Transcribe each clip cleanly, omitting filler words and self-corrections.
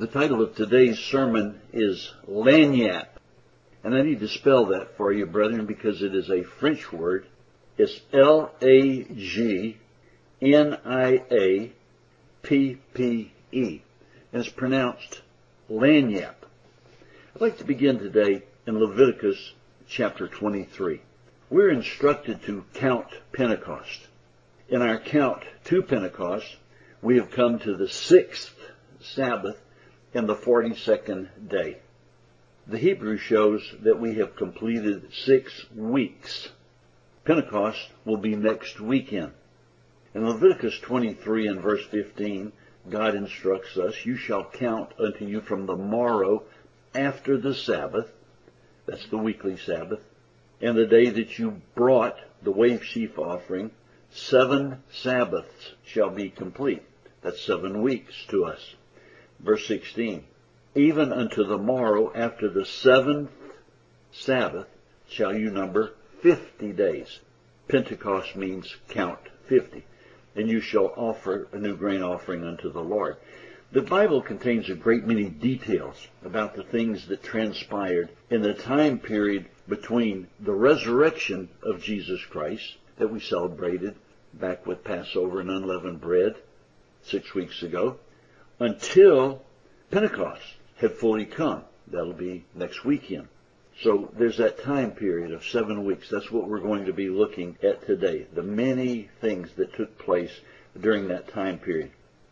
The title of today's sermon is Lagniappe. And I need to spell that for you, brethren, because it is a French word. It's Lagniappe. And it's pronounced Lagniappe. I'd like to begin today in Leviticus chapter 23. We're instructed to count Pentecost. In our count to Pentecost, we have come to the 6th Sabbath and the 42nd day. The Hebrew shows that we have completed 6 weeks. Pentecost will be next weekend. In Leviticus 23 and verse 15, God instructs us, "You shall count unto you from the morrow after the Sabbath," that's the weekly Sabbath, "and the day that you brought the wave sheaf offering, 7 Sabbaths shall be complete." That's 7 weeks to us. Verse 16, "Even unto the morrow after the 7th Sabbath shall you number 50 days. Pentecost means count 50. "And you shall offer a new grain offering unto the Lord." The Bible contains a great many details about the things that transpired in the time period between the resurrection of Jesus Christ that we celebrated back with Passover and unleavened bread 6 weeks ago, until Pentecost had fully come. That'll be next weekend. So there's that time period of 7 weeks. That's what we're going to be looking at today. The many things that took place during that time period.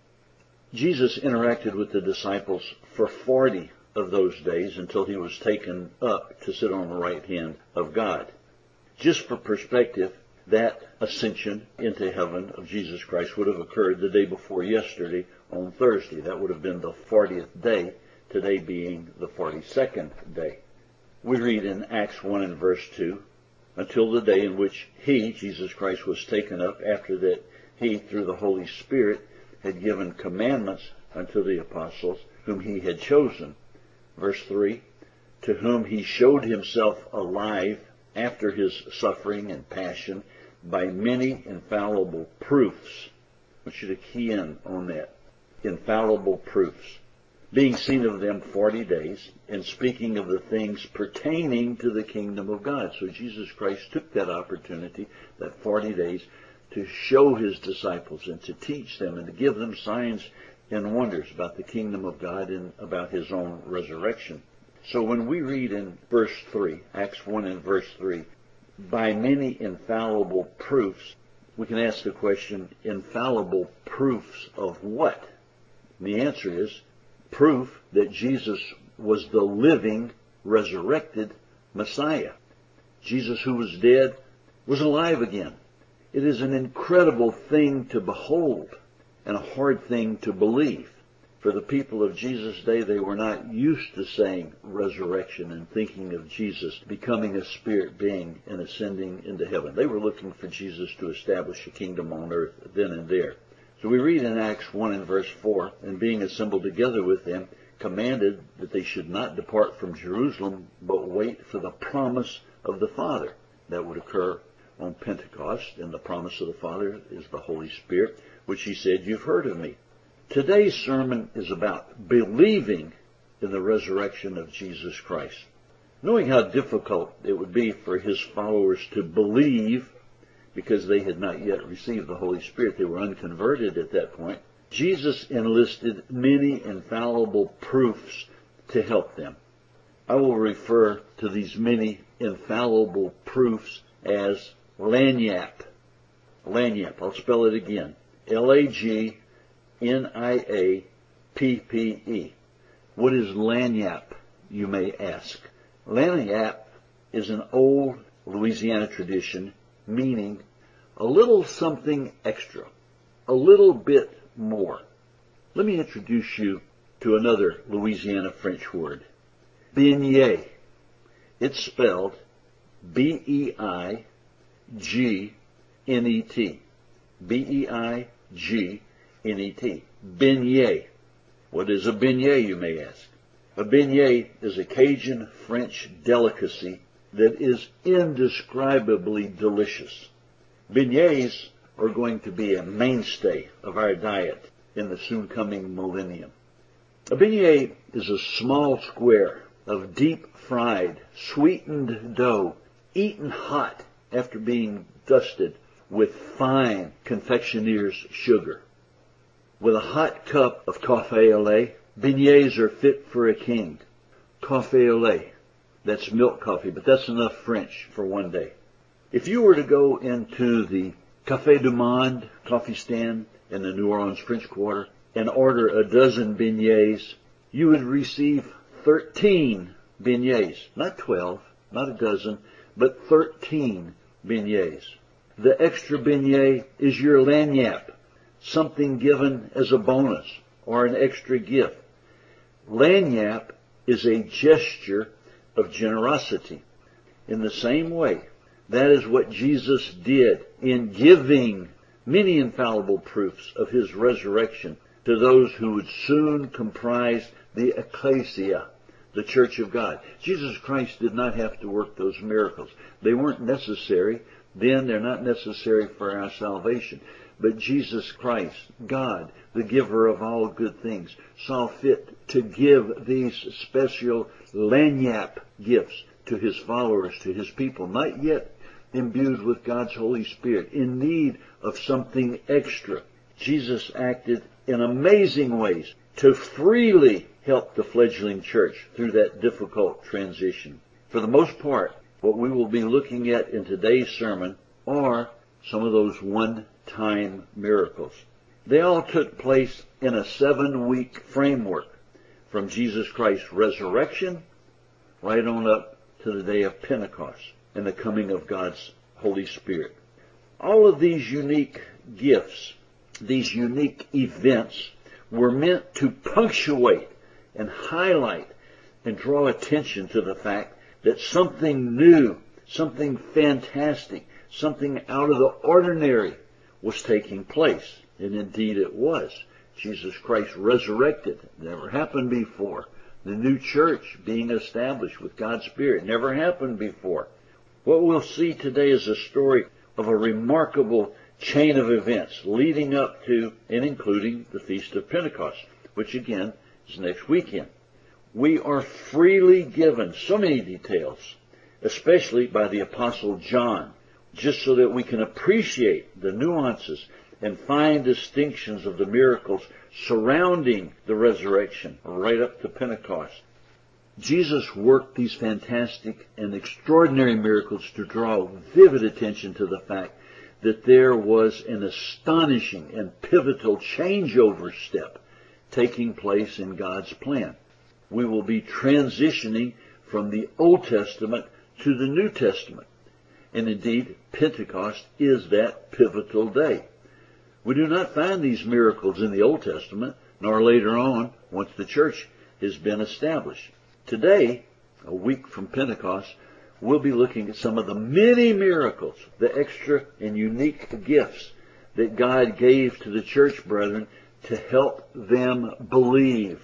Jesus interacted with the disciples for 40 of those days until he was taken up to sit on the right hand of God. Just for perspective, that ascension into heaven of Jesus Christ would have occurred the day before yesterday on Thursday. That would have been the 40th day, today being the 42nd day. We read in Acts 1 and verse 2, "Until the day in which he," Jesus Christ, "was taken up, after that he, through the Holy Spirit, had given commandments unto the apostles whom he had chosen." Verse 3, "To whom he showed himself alive after his suffering and passion by many infallible proofs." I want you to key in on that. Infallible proofs. "Being seen of them 40 days, and speaking of the things pertaining to the kingdom of God." So Jesus Christ took that opportunity, that 40 days, to show his disciples and to teach them and to give them signs and wonders about the kingdom of God and about his own resurrection. So when we read in verse 3, Acts 1 and verse 3, "by many infallible proofs," we can ask the question, infallible proofs of what? And the answer is proof that Jesus was the living, resurrected Messiah. Jesus, who was dead, was alive again. It is an incredible thing to behold and a hard thing to believe. For the people of Jesus' day, they were not used to saying resurrection and thinking of Jesus becoming a spirit being and ascending into heaven. They were looking for Jesus to establish a kingdom on earth then and there. So we read in Acts 1 and verse 4, "And being assembled together with them, commanded that they should not depart from Jerusalem, but wait for the promise of the Father." That would occur on Pentecost, and the promise of the Father is the Holy Spirit, which he said, "You've heard of me." Today's sermon is about believing in the resurrection of Jesus Christ. Knowing how difficult it would be for his followers to believe, because they had not yet received the Holy Spirit, they were unconverted at that point, Jesus enlisted many infallible proofs to help them. I will refer to these many infallible proofs as Lagniappe. Lagniappe, I'll spell it again. Lagniappe. What is Lagniappe, you may ask? Lagniappe is an old Louisiana tradition meaning a little something extra, a little bit more. Let me introduce you to another Louisiana French word, beignet. It's spelled Beignnet. Beignnet. Beignet. What is a beignet, you may ask? A beignet is a Cajun French delicacy that is indescribably delicious. Beignets are going to be a mainstay of our diet in the soon coming millennium. A beignet is a small square of deep-fried, sweetened dough, eaten hot after being dusted with fine confectioner's sugar. With a hot cup of café au lait, beignets are fit for a king. Café au lait, that's milk coffee, but that's enough French for one day. If you were to go into the Café du Monde coffee stand in the New Orleans French Quarter and order a dozen beignets, you would receive 13 beignets. Not 12, not a dozen, but 13 beignets. The extra beignet is your lagniappe, something given as a bonus or an extra gift. Lagniappe is a gesture of generosity. In the same way, that is what Jesus did in giving many infallible proofs of his resurrection to those who would soon comprise the ecclesia, the church of God. Jesus Christ did not have to work those miracles. They weren't necessary then, they're not necessary for our salvation. But Jesus Christ, God, the giver of all good things, saw fit to give these special lagniappe gifts to his followers, to his people, not yet imbued with God's Holy Spirit, in need of something extra. Jesus acted in amazing ways to freely help the fledgling church through that difficult transition. For the most part, what we will be looking at in today's sermon are some of those one-time miracles. They all took place in a 7-week framework from Jesus Christ's resurrection right on up to the day of Pentecost and the coming of God's Holy Spirit. All of these unique gifts, these unique events, were meant to punctuate and highlight and draw attention to the fact that something new, something fantastic, something out of the ordinary was taking place. And indeed it was. Jesus Christ resurrected. Never happened before. The new church being established with God's Spirit. Never happened before. What we'll see today is a story of a remarkable chain of events leading up to and including the Feast of Pentecost, which again is next weekend. We are freely given so many details, especially by the Apostle John, just so that we can appreciate the nuances and fine distinctions of the miracles surrounding the resurrection right up to Pentecost. Jesus worked these fantastic and extraordinary miracles to draw vivid attention to the fact that there was an astonishing and pivotal changeover step taking place in God's plan. We will be transitioning from the Old Testament to the New Testament. And indeed, Pentecost is that pivotal day. We do not find these miracles in the Old Testament, nor later on, once the church has been established. Today, a week from Pentecost, we'll be looking at some of the many miracles, the extra and unique gifts that God gave to the church brethren to help them believe.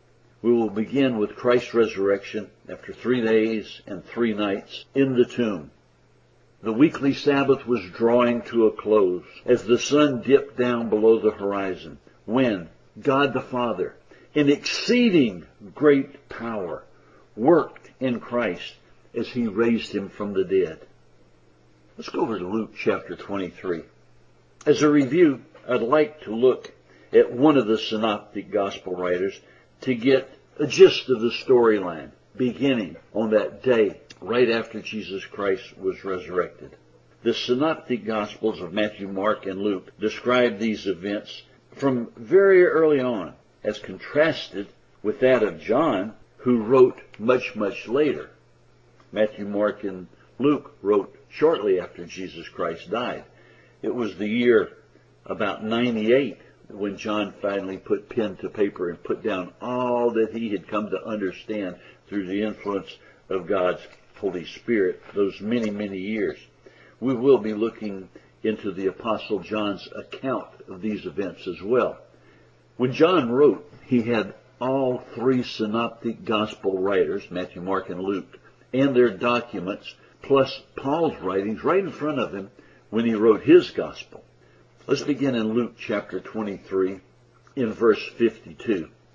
We will begin with Christ's resurrection after 3 days and 3 nights in the tomb. The weekly Sabbath was drawing to a close as the sun dipped down below the horizon, when God the Father, in exceeding great power, worked in Christ as he raised him from the dead. Let's go over to Luke chapter 23. As a review, I'd like to look at one of the synoptic gospel writers to get a gist of the storyline beginning on that day right after Jesus Christ was resurrected. The synoptic gospels of Matthew, Mark, and Luke describe these events from very early on as contrasted with that of John, who wrote much, much later. Matthew, Mark, and Luke wrote shortly after Jesus Christ died. It was the year about 98 when John finally put pen to paper and put down all that he had come to understand through the influence of God's Holy Spirit those many, many years. We will be looking into the Apostle John's account of these events as well. When John wrote, he had all 3 synoptic gospel writers, Matthew, Mark, and Luke, and their documents, plus Paul's writings right in front of him when he wrote his gospel. Let's begin in Luke chapter 23 in verse 52.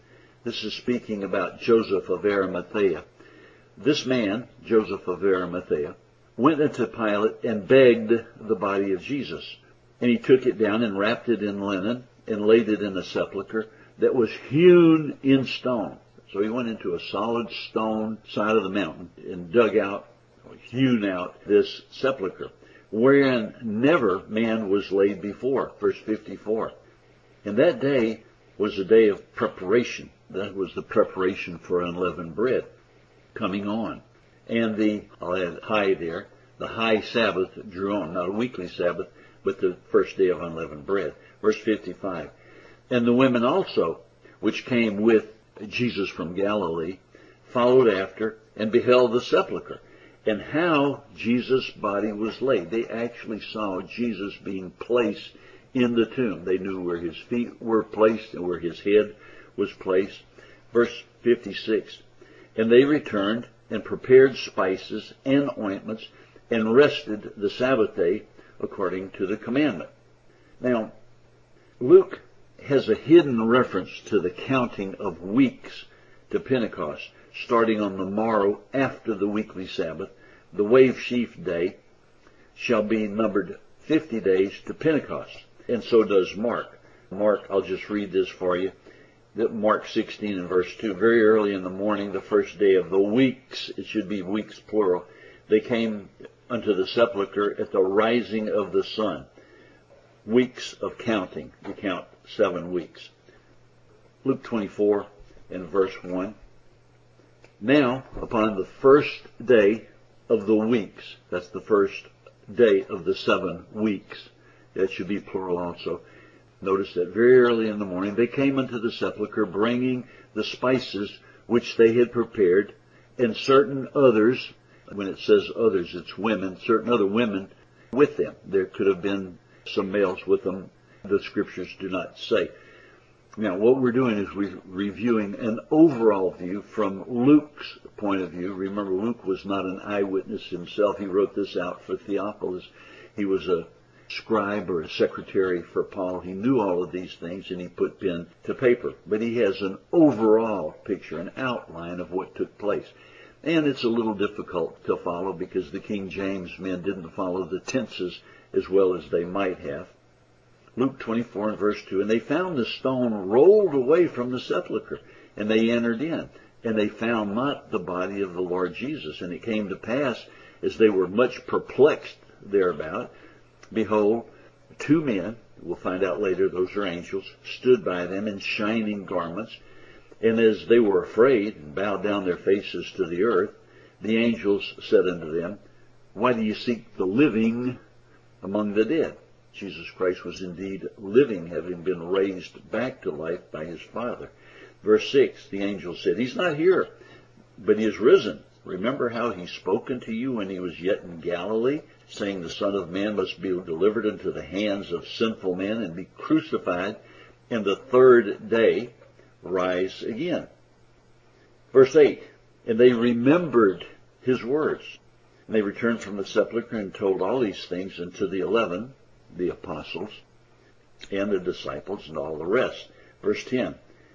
This is speaking about Joseph of Arimathea. This man, Joseph of Arimathea, went into Pilate and begged the body of Jesus. And he took it down and wrapped it in linen and laid it in a sepulchre that was hewn in stone. So he went into a solid stone side of the mountain and dug out, or hewn out, this sepulchre, wherein never man was laid before. Verse 54. And that day was a day of preparation. That was the preparation for unleavened bread coming on. And I'll add high there, the high Sabbath drew on, not a weekly Sabbath, but the first day of unleavened bread. Verse 55. And the women also, which came with Jesus from Galilee, followed after and beheld the sepulchre, and how Jesus' body was laid. They actually saw Jesus being placed in the tomb. They knew where his feet were placed and where his head was placed. Verse 56. And they returned and prepared spices and ointments and rested the Sabbath day according to the commandment. Now, Luke has a hidden reference to the counting of weeks to Pentecost, starting on the morrow after the weekly Sabbath. The wave sheaf day shall be numbered 50 days to Pentecost, and so does Mark. Mark, I'll just read this for you. Mark 16 and verse 2, very early in the morning, the first day of the weeks, it should be weeks plural, they came unto the sepulchre at the rising of the sun. Weeks of counting. You count 7 weeks. Luke 24 and verse 1. Now, upon the first day of the weeks, that's the first day of the 7 weeks. That should be plural also. Notice that very early in the morning they came unto the sepulchre, bringing the spices which they had prepared, and certain others, when it says others, it's women, certain other women with them. There could have been some males with them. The scriptures do not say. Now, what we're doing is we're reviewing an overall view from Luke's point of view. Remember, Luke was not an eyewitness himself. He wrote this out for Theophilus. He was a scribe or a secretary for Paul. He knew all of these things, and he put pen to paper. But he has an overall picture, an outline of what took place. And it's a little difficult to follow because the King James men didn't follow the tenses as well as they might have. Luke 24 and verse 2, and they found the stone rolled away from the sepulchre, and they entered in, and they found not the body of the Lord Jesus. And it came to pass, as they were much perplexed thereabout, behold, 2 men, we'll find out later those are angels, stood by them in shining garments. And as they were afraid and bowed down their faces to the earth, the angels said unto them, why do you seek the living among the dead? Jesus Christ was indeed living, having been raised back to life by his Father. Verse 6, the angel said, he's not here, but he is risen. Remember how he spoke unto you when he was yet in Galilee, saying the Son of Man must be delivered into the hands of sinful men and be crucified, and the 3rd day rise again. Verse 8, and they remembered his words. And they returned from the sepulchre and told all these things unto the 11, the apostles, and the disciples, and all the rest. Verse 10,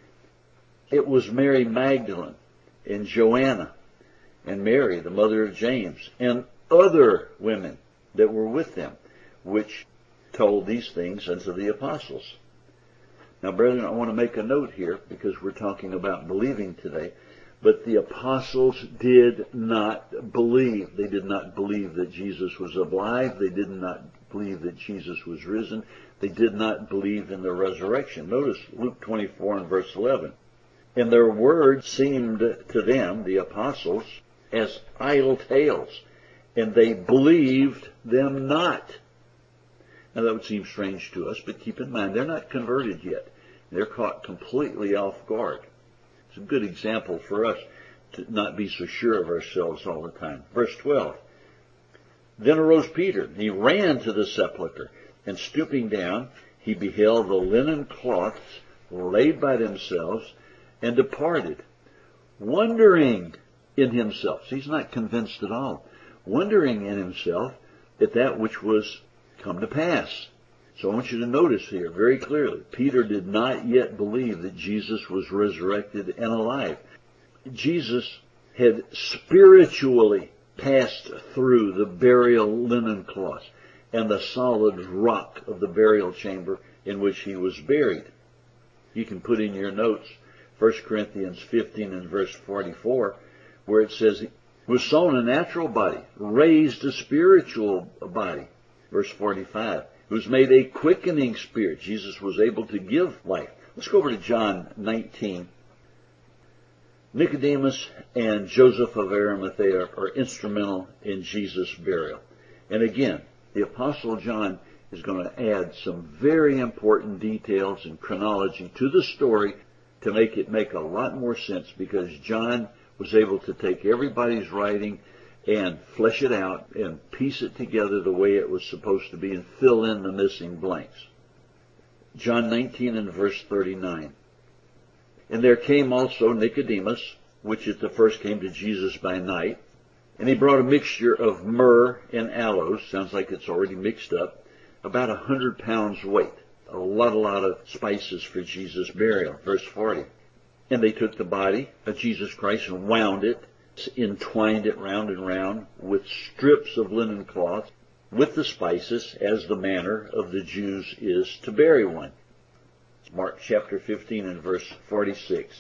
it was Mary Magdalene, and Joanna, and Mary, the mother of James, and other women that were with them, which told these things unto the apostles. Now, brethren, I want to make a note here, because we're talking about believing today. But the apostles did not believe. They did not believe that Jesus was alive. They did not believe that Jesus was risen. They did not believe in the resurrection. Notice Luke 24 and verse 11. And their words seemed to them, the apostles, as idle tales, and they believed them not. Now that would seem strange to us, but keep in mind, they're not converted yet. They're caught completely off guard. It's a good example for us to not be so sure of ourselves all the time. Verse 12. Then arose Peter, and he ran to the sepulchre, and stooping down, he beheld the linen cloths laid by themselves, and departed, wondering in himself. So he's not convinced at all. Wondering in himself at that which was come to pass. So I want you to notice here very clearly, Peter did not yet believe that Jesus was resurrected and alive. Jesus had spiritually passed through the burial linen cloth and the solid rock of the burial chamber in which he was buried. You can put in your notes 1 Corinthians 15 and verse 44, where it says, he was sown a natural body, raised a spiritual body. Verse 45, he was made a quickening spirit. Jesus was able to give life. Let's go over to John 19. Nicodemus and Joseph of Arimathea are instrumental in Jesus' burial. And again, the Apostle John is going to add some very important details and chronology to the story to make it make a lot more sense, because John was able to take everybody's writing and flesh it out and piece it together the way it was supposed to be and fill in the missing blanks. John 19 and verse 39. And there came also Nicodemus, which at the first came to Jesus by night, and he brought a mixture of myrrh and aloes, sounds like it's already mixed up, about 100 pounds weight. A lot of spices for Jesus' burial. Verse 40. And they took the body of Jesus Christ and wound it, entwined it round and round with strips of linen cloth, with the spices, as the manner of the Jews is to bury one. Mark chapter 15 and verse 46.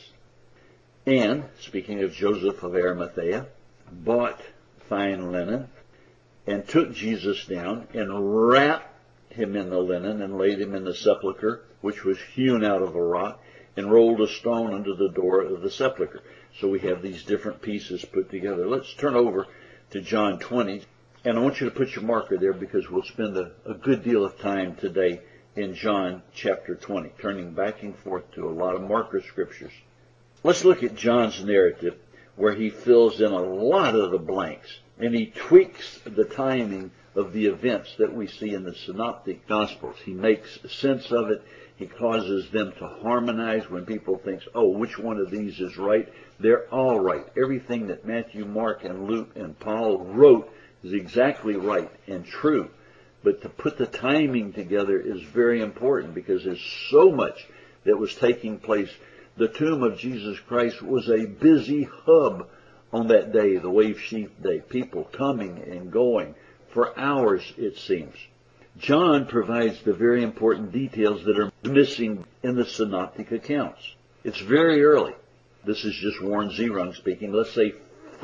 And, speaking of Joseph of Arimathea, bought fine linen, and took Jesus down, and wrapped him in the linen, and laid him in the sepulchre, which was hewn out of a rock, and rolled a stone under the door of the sepulchre. So we have these different pieces put together. Let's turn over to John 20, and I want you to put your marker there, because we'll spend a good deal of time today in John chapter 20, turning back and forth to a lot of marker scriptures. Let's look at John's narrative, where he fills in a lot of the blanks, and he tweaks the timing of the events that we see in the synoptic gospels. He makes sense of it. He causes them to harmonize. When people think, oh, which one of these is right? They're all right. Everything that Matthew, Mark, and Luke, and Paul wrote is exactly right and true. But to put the timing together is very important, because there's so much that was taking place. The tomb of Jesus Christ was a busy hub on that day, the Wave Sheaf Day. People coming and going for hours, it seems. John provides the very important details that are missing in the synoptic accounts. It's very early. This is just Warren Zerung speaking. Let's say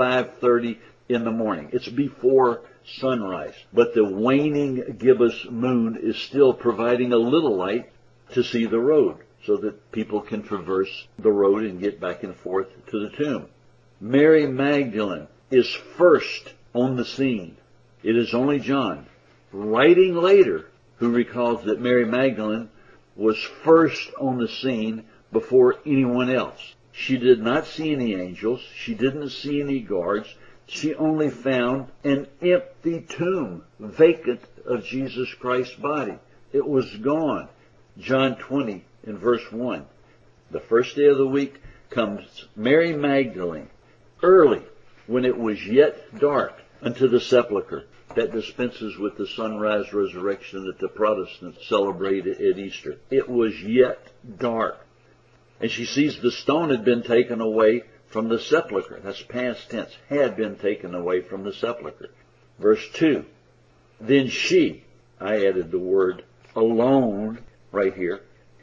5:30 in the morning. It's before sunrise. But the waning gibbous moon is still providing a little light to see the road, so that people can traverse the road and get back and forth to the tomb. Mary Magdalene is first on the scene. It is only John, writing later, who recalls that Mary Magdalene was first on the scene before anyone else. She did not see any angels. She didn't see any guards. She only found an empty tomb, vacant of Jesus Christ's body. It was gone. John 20 in verse 1. The first day of the week comes Mary Magdalene, early, when it was yet dark, unto the sepulchre. That dispenses with the sunrise resurrection that the Protestants celebrate at Easter. It was yet dark. And she sees the stone had been taken away from the sepulchre. That's past tense. Had been taken away from the sepulchre. Verse 2. Then she, I added the word alone right here,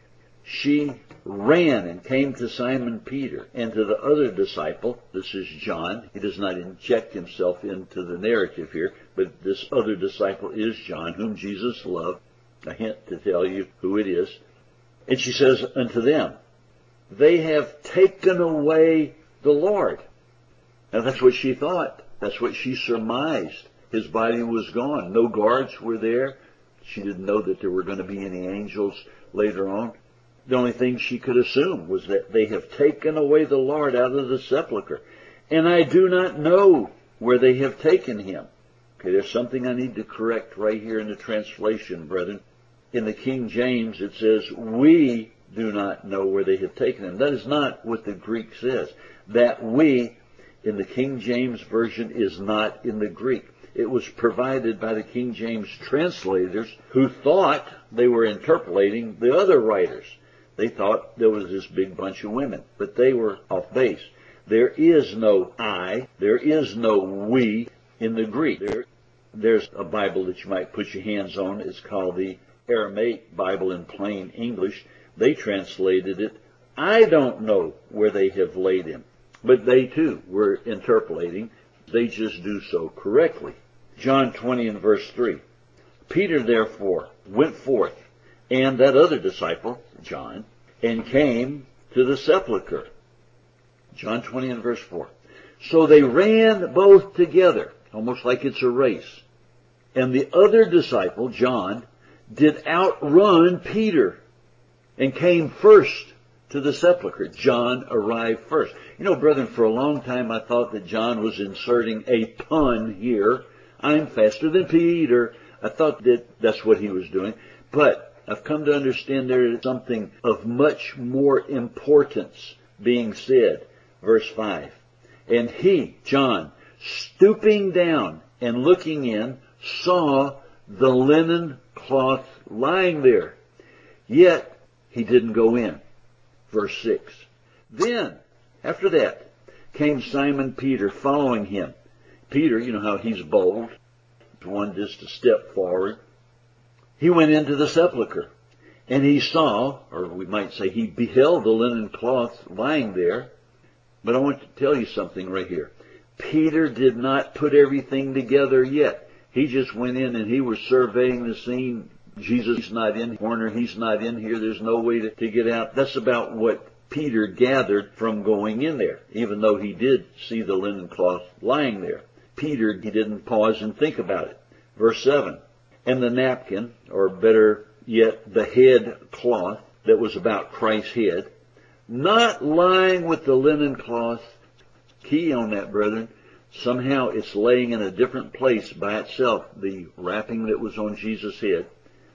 she ran and came to Simon Peter and to the other disciple. This is John. He does not inject himself into the narrative here, but this other disciple is John, whom Jesus loved. A hint to tell you who it is. And she says unto them, they have taken away the Lord. Now that's what she thought. That's what she surmised. His body was gone. No guards were there. She didn't know that there were going to be any angels later on. The only thing she could assume was that they have taken away the Lord out of the sepulchre. And I do not know where they have taken him. Okay, there's something I need to correct right here in the translation, brethren. In the King James, it says, we do not know where they have taken him. That is not what the Greek says. That we, in the King James Version, is not in the Greek. It was provided by the King James translators who thought they were interpolating the other writers. They thought there was this big bunch of women, but they were off base. There is no I, there is no we in the Greek. There's a Bible that you might put your hands on. It's called the Aramaic Bible in plain English. They translated it, I don't know where they have laid him. But they too were interpolating. They just do so correctly. John 20 and verse 3. Peter therefore went forth, and that other disciple, John, and came to the sepulchre. John 20 and verse 4. So they ran both together, almost like it's a race. And the other disciple, John, did outrun Peter and came first to the sepulchre. John arrived first. You know, brethren, for a long time I thought that John was inserting a pun here. I'm faster than Peter. I thought that that's what he was doing. But I've come to understand there is something of much more importance being said. Verse 5. And he, John, stooping down and looking in, saw the linen cloth lying there. Yet he didn't go in. Verse 6. Then, after that, came Simon Peter following him. Peter, you know how he's bold, one just to step forward. He went into the sepulchre, and he saw, or we might say he beheld the linen cloth lying there. But I want to tell you something right here. Peter did not put everything together yet. He just went in and he was surveying the scene. Jesus is not in the corner. He's not in here. There's no way to get out. That's about what Peter gathered from going in there, even though he did see the linen cloth lying there. Peter, he didn't pause and think about it. Verse 7. And the napkin, or better yet, the head cloth that was about Christ's head, not lying with the linen cloth. Key on that, brethren. Somehow it's laying in a different place by itself, the wrapping that was on Jesus' head,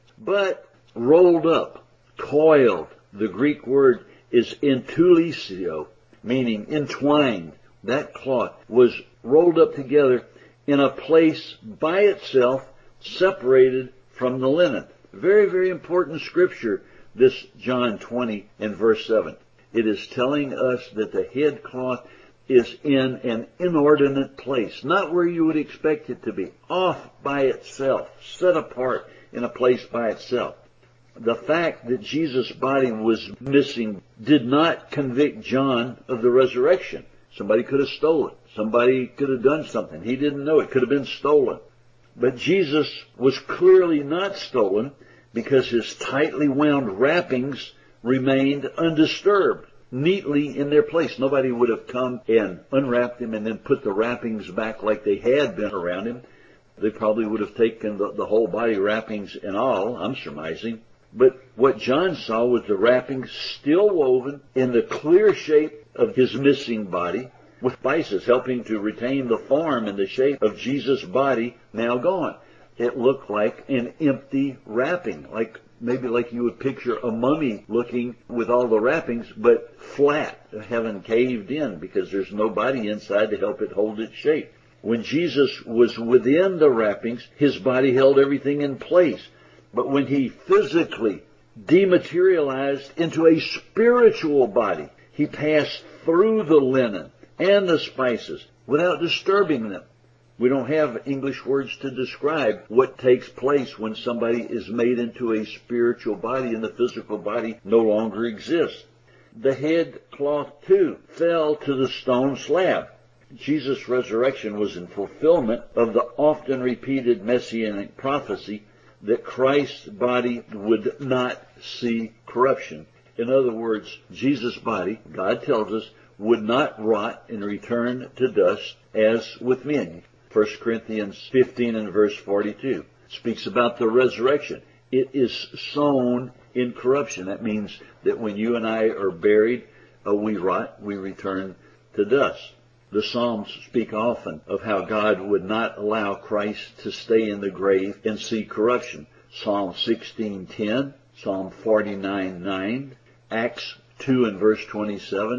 but rolled up, coiled. The Greek word is entulisio, meaning entwined. That cloth was rolled up together in a place by itself, separated from the linen. Very, very important scripture, this John 20 and verse 7. It is telling us that the head cloth is in an inordinate place, not where you would expect it to be, off by itself, set apart in a place by itself. The fact that Jesus' body was missing did not convict John of the resurrection. Somebody could have stolen. Somebody could have done something. He didn't know. It could have been stolen. But Jesus was clearly not stolen because his tightly wound wrappings remained undisturbed, neatly in their place. Nobody would have come and unwrapped him and then put the wrappings back like they had been around him. They probably would have taken the whole body wrappings and all, I'm surmising. But what John saw was the wrappings still woven in the clear shape of his missing body, with spices helping to retain the form and the shape of Jesus' body now gone. It looked like an empty wrapping, maybe like you would picture a mummy looking with all the wrappings, but flat, having caved in because there's no body inside to help it hold its shape. When Jesus was within the wrappings, his body held everything in place. But when he physically dematerialized into a spiritual body, he passed through the linen and the spices without disturbing them. We don't have English words to describe what takes place when somebody is made into a spiritual body and the physical body no longer exists. The head cloth, too, fell to the stone slab. Jesus' resurrection was in fulfillment of the often repeated messianic prophecy that Christ's body would not see corruption. In other words, Jesus' body, God tells us, would not rot and return to dust as with men. 1 Corinthians 15 and verse 42 speaks about the resurrection. It is sown in corruption. That means that when you and I are buried, we rot, we return to dust. The Psalms speak often of how God would not allow Christ to stay in the grave and see corruption. Psalm 16:10, Psalm 49:9, Acts 2 and verse 27,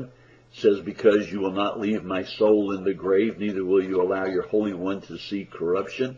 says, because you will not leave my soul in the grave, neither will you allow your Holy One to see corruption.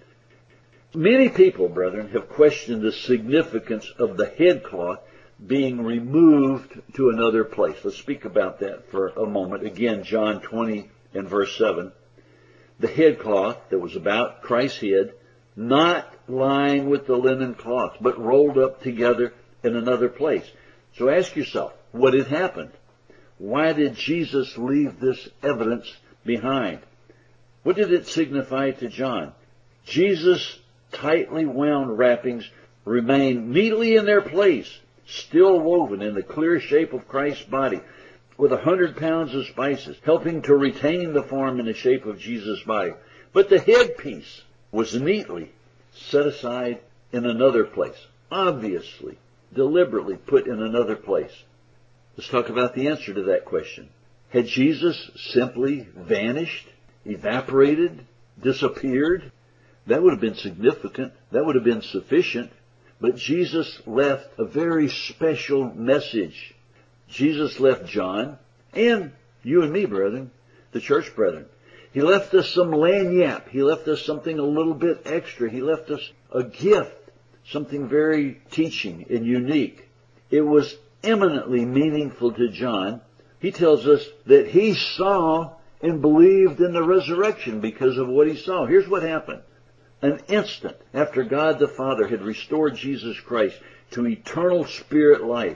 Many people, brethren, have questioned the significance of the headcloth being removed to another place. Let's speak about that for a moment. Again, John 20 and verse 7. The headcloth that was about Christ's head, not lying with the linen cloth, but rolled up together in another place. So ask yourself, what had happened? Why did Jesus leave this evidence behind? What did it signify to John? Jesus' tightly wound wrappings remained neatly in their place, still woven in the clear shape of Christ's body, with 100 pounds of spices, helping to retain the form and the shape of Jesus' body. But the headpiece was neatly set aside in another place, obviously, deliberately put in another place. Let's talk about the answer to that question. Had Jesus simply vanished, evaporated, disappeared? That would have been significant. That would have been sufficient. But Jesus left a very special message. Jesus left John, and you and me, brethren, the church brethren. He left us some lagniappe. He left us something a little bit extra. He left us a gift, something very teaching and unique. It was eminently meaningful to John. He tells us that he saw and believed in the resurrection because of what he saw. Here's what happened. An instant after God the Father had restored Jesus Christ to eternal spirit life,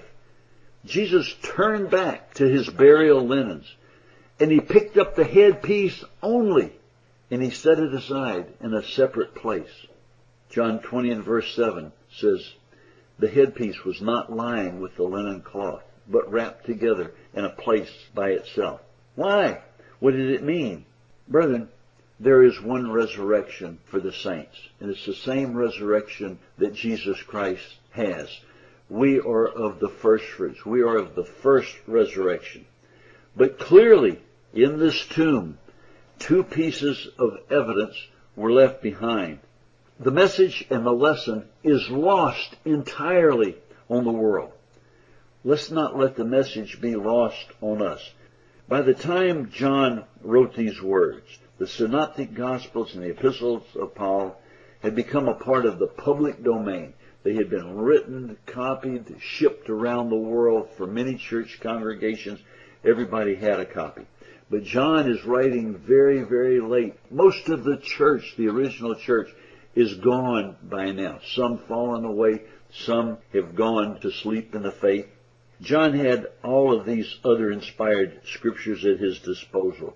Jesus turned back to his burial linens, and he picked up the headpiece only, and he set it aside in a separate place. John 20 and verse 7 says, the headpiece was not lying with the linen cloth, but wrapped together in a place by itself. Why? What did it mean? Brethren, there is one resurrection for the saints, and it's the same resurrection that Jesus Christ has. We are of the first fruits. We are of the first resurrection. But clearly, in this tomb, two pieces of evidence were left behind. The message and the lesson is lost entirely on the world. Let's not let the message be lost on us. By the time John wrote these words, the Synoptic Gospels and the Epistles of Paul had become a part of the public domain. They had been written, copied, shipped around the world for many church congregations. Everybody had a copy. But John is writing very, very late. Most of the church, the original church, is gone by now. Some fallen away. Some have gone to sleep in the faith. John had all of these other inspired scriptures at his disposal.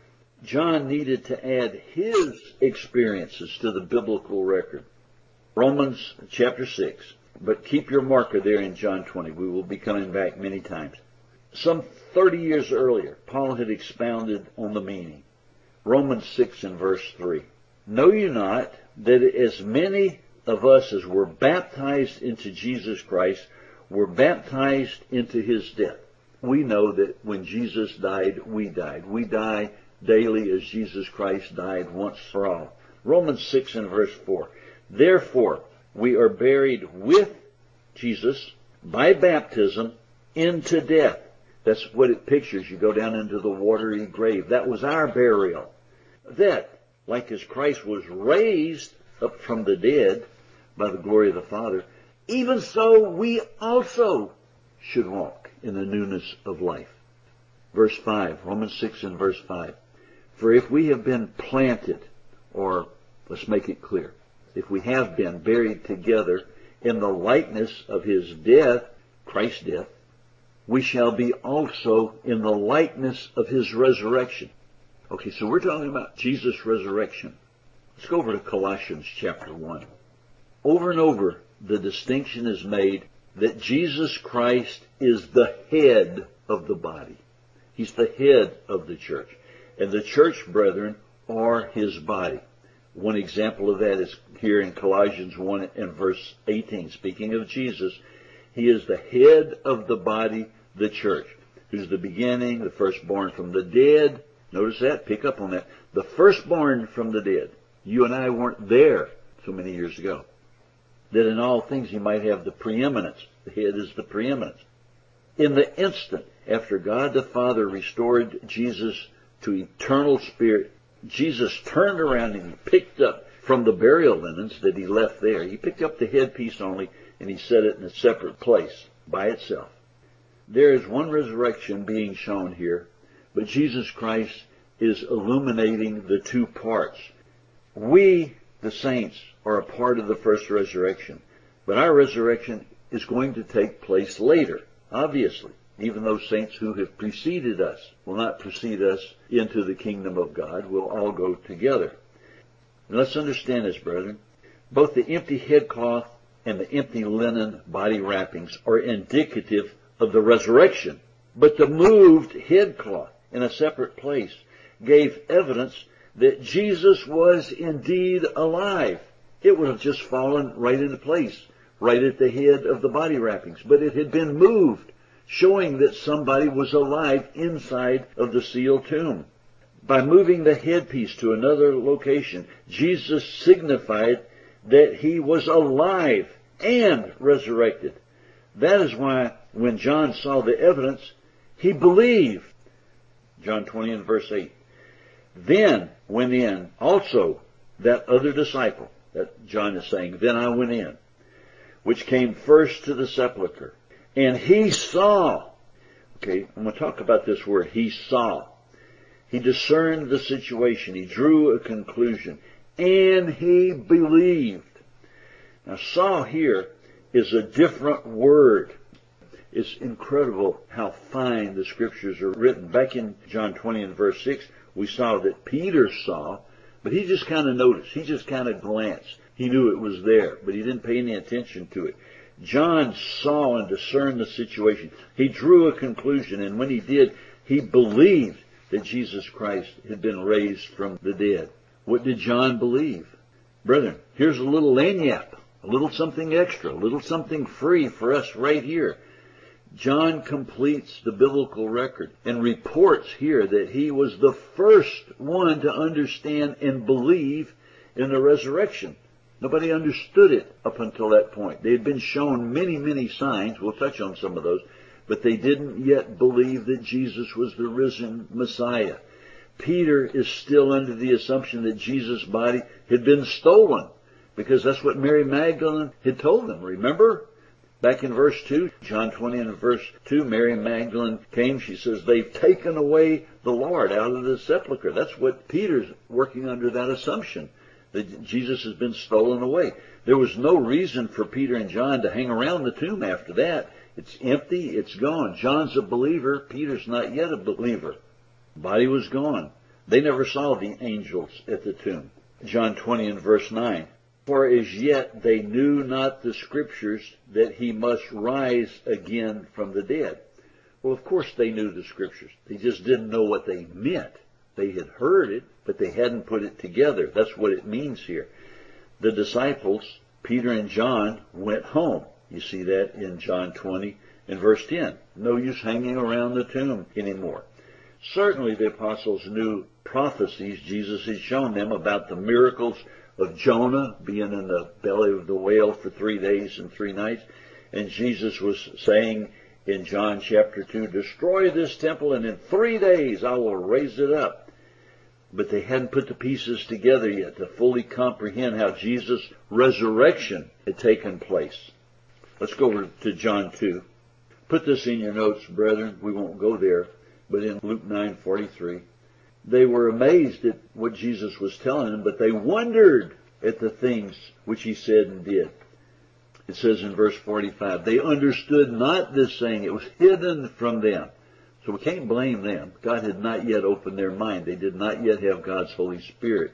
John needed to add his experiences to the biblical record. Romans chapter 6. But keep your marker there in John 20. We will be coming back many times. Some 30 years earlier, Paul had expounded on the meaning. Romans 6 and verse 3. Know you not that as many of us as were baptized into Jesus Christ were baptized into his death? We know that when Jesus died, we died. We die daily as Jesus Christ died once for all. Romans 6 and verse 4. Therefore, we are buried with Jesus by baptism into death. That's what it pictures. You go down into the watery grave. That was our burial. That, like as Christ was raised up from the dead by the glory of the Father, even so we also should walk in the newness of life. Verse 5, Romans 6 and verse 5. For if we have been planted, or let's make it clear, if we have been buried together in the likeness of his death, Christ's death, we shall be also in the likeness of his resurrection. Okay, so we're talking about Jesus' resurrection. Let's go over to Colossians chapter 1. Over and over, the distinction is made that Jesus Christ is the head of the body. He's the head of the church. And the church, brethren, are his body. One example of that is here in Colossians 1 and verse 18. Speaking of Jesus, he is the head of the body, the church, who's the beginning, the firstborn from the dead. Notice that, pick up on that. The firstborn from the dead. You and I weren't there so many years ago. That in all things he might have the preeminence. The head is the preeminence. In the instant After God the Father restored Jesus to eternal spirit, Jesus turned around and he picked up from the burial linens that he left there. He picked up the headpiece only and he set it in a separate place by itself. There is one resurrection being shown here, but Jesus Christ is illuminating the two parts. We, the saints, are a part of the first resurrection, but our resurrection is going to take place later, obviously. Even those saints who have preceded us will not precede us into the kingdom of God. We'll all go together. And let's understand this, brethren. Both the empty headcloth and the empty linen body wrappings are indicative of the resurrection. But the moved headcloth in a separate place gave evidence that Jesus was indeed alive. It would have just fallen right into place, right at the head of the body wrappings. But it had been moved, showing that somebody was alive inside of the sealed tomb. By moving the headpiece to another location, Jesus signified that he was alive and resurrected. That is why when John saw the evidence, he believed. John 20 and verse 8. Then went in also that other disciple, that John is saying, then I went in, which came first to the sepulchre. And he saw. Okay, I'm going to talk about this word, he saw. He discerned the situation. He drew a conclusion. And he believed. Now, saw here is a different word. It's incredible how fine the scriptures are written. Back in John 20 and verse 6, we saw that Peter saw, but he just kind of noticed. He just kind of glanced. He knew it was there, but he didn't pay any attention to it. John saw and discerned the situation. He drew a conclusion, and when he did, he believed that Jesus Christ had been raised from the dead. What did John believe? Brethren, here's a little lagniappe, a little something extra, a little something free for us right here. John completes the biblical record and reports here that he was the first one to understand and believe in the resurrection. Nobody understood it up until that point. They had been shown many, many signs. We'll touch on some of those. But they didn't yet believe that Jesus was the risen Messiah. Peter is still under the assumption that Jesus' body had been stolen, because that's what Mary Magdalene had told them. Remember? Back in verse 2, John 20 and verse 2, Mary Magdalene came. She says, they've taken away the Lord out of the sepulchre. That's what Peter's working under, that assumption, that Jesus has been stolen away. There was no reason for Peter and John to hang around the tomb after that. It's empty, it's gone. John's a believer, Peter's not yet a believer. The body was gone. They never saw the angels at the tomb. John 20 and verse 9. For as yet they knew not the scriptures that he must rise again from the dead. Well, of course they knew the scriptures. They just didn't know what they meant. They had heard it, but they hadn't put it together. That's what it means here. The disciples, Peter and John, went home. You see that in John 20 and verse 10. No use hanging around the tomb anymore. Certainly the apostles knew prophecies Jesus had shown them about the miracles of Jonah being in the belly of the whale for 3 days and 3 nights. And Jesus was saying in John chapter 2, destroy this temple and in 3 days I will raise it up. But they hadn't put the pieces together yet to fully comprehend how Jesus' resurrection had taken place. Let's go over to John 2. Put this in your notes, brethren. We won't go there. But in Luke 9:43, they were amazed at what Jesus was telling them, but they wondered at the things which he said and did. It says in verse 45, they understood not this saying. It was hidden from them. So we can't blame them. God had not yet opened their mind. They did not yet have God's Holy Spirit.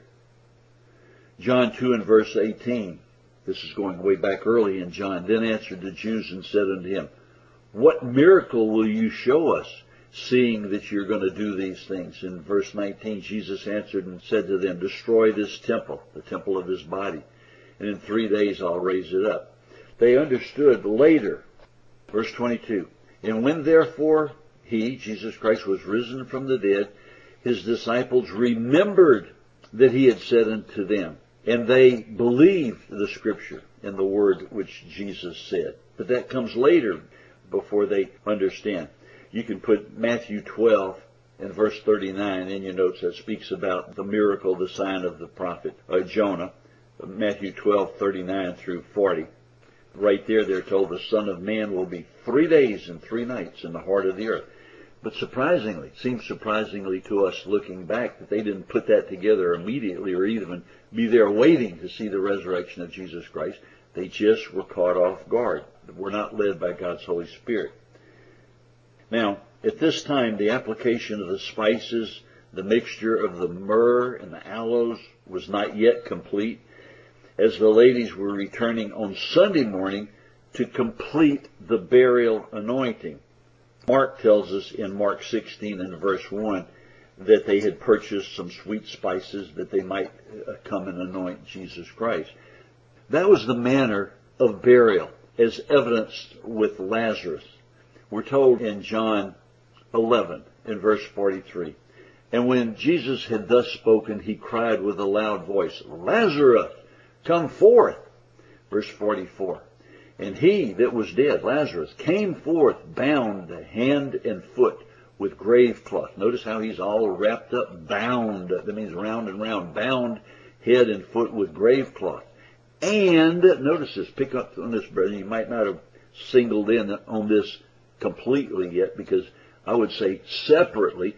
John 2 and verse 18. This is going way back early in John. Then answered the Jews and said unto him, what miracle will you show us, seeing that you're going to do these things? In verse 19, Jesus answered and said to them, destroy this temple, the temple of his body, and in 3 days I'll raise it up. They understood later. Verse 22, and when therefore he, Jesus Christ, was risen from the dead, his disciples remembered that he had said unto them, and they believed the scripture and the word which Jesus said. But that comes later, before they understand. You can put Matthew 12 and verse 39 in your notes. That speaks about the miracle, the sign of the prophet Jonah. Matthew 12:39 through 40. Right there, they're told the Son of Man will be 3 days and 3 nights in the heart of the earth. But surprisingly, it seems surprisingly to us looking back that they didn't put that together immediately or even be there waiting to see the resurrection of Jesus Christ. They just were caught off guard. We're not led by God's Holy Spirit. Now, at this time, the application of the spices, the mixture of the myrrh and the aloes was not yet complete, as the ladies were returning on Sunday morning to complete the burial anointing. Mark tells us in Mark 16 and verse 1 that they had purchased some sweet spices that they might come and anoint Jesus Christ. That was the manner of burial, as evidenced with Lazarus. We're told in John 11 in verse 43, "And when Jesus had thus spoken, he cried with a loud voice, 'Lazarus, come forth.'" Verse 44, "And he that was dead, Lazarus, came forth, bound hand and foot with grave cloth." Notice how he's all wrapped up, bound. That means round and round, bound head and foot with grave cloth. And, notice this, pick up on this, brother. You might not have singled in on this completely yet, because I would say separately,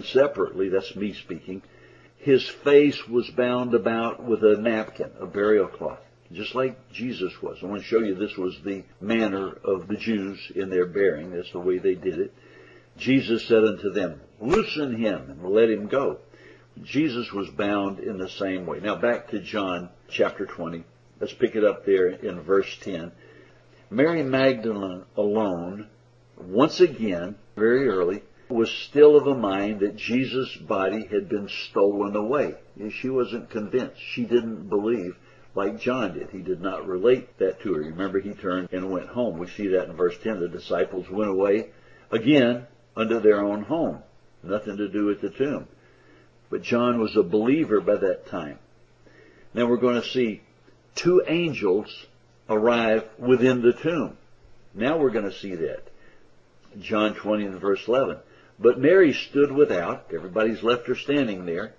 that's me speaking, his face was bound about with a napkin, a burial cloth, just like Jesus was. I want to show you this was the manner of the Jews in their burying. That's the way they did it. Jesus said unto them, "Loosen him and let him go." Jesus was bound in the same way. Now back to John chapter 20. Let's pick it up there in verse 10. Mary Magdalene alone, once again, very early, was still of a mind that Jesus' body had been stolen away. She wasn't convinced. She didn't believe like John did. He did not relate that to her. Remember, he turned and went home. We see that in verse 10. The disciples went away again unto their own home. Nothing to do with the tomb. But John was a believer by that time. Now we're going to see 2 angels arrive within the tomb. Now we're going to see that. John 20 and verse 11. "But Mary stood without." Everybody's left her standing there.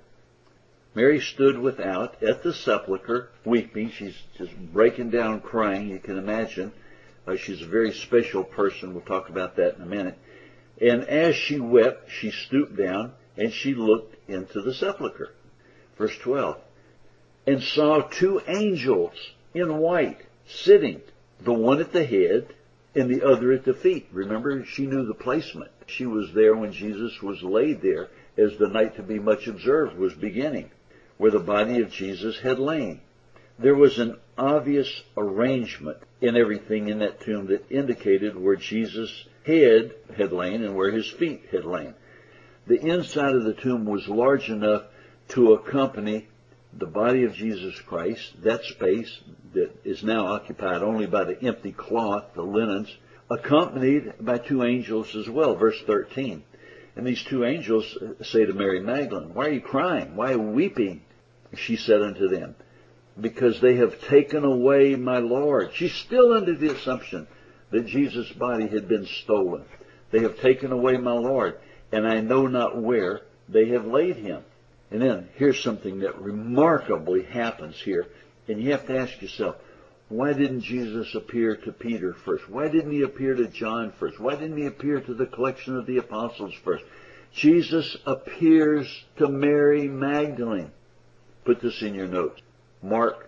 Mary stood without at the sepulchre, weeping. She's just breaking down crying, you can imagine. She's a very special person. We'll talk about that in a minute. "And as she wept, she stooped down, and she looked into the sepulchre." Verse 12. "And saw 2 angels in white sitting, the one at the head and the other at the feet." Remember, she knew the placement. She was there when Jesus was laid there, as the night to be much observed was beginning, where the body of Jesus had lain. There was an obvious arrangement in everything in that tomb that indicated where Jesus' head had lain and where his feet had lain. The inside of the tomb was large enough to accompany the body of Jesus Christ, that space that is now occupied only by the empty cloth, the linens, accompanied by 2 angels as well. Verse 13. "And these 2 angels say to Mary Magdalene, 'Why are you crying? Why weeping?' She said unto them, 'Because they have taken away my Lord.'" She's still under the assumption that Jesus' body had been stolen. "They have taken away my Lord, and I know not where they have laid him." And then here's something that remarkably happens here. And you have to ask yourself, why didn't Jesus appear to Peter first? Why didn't he appear to John first? Why didn't he appear to the collection of the apostles first? Jesus appears to Mary Magdalene. Put this in your notes. Mark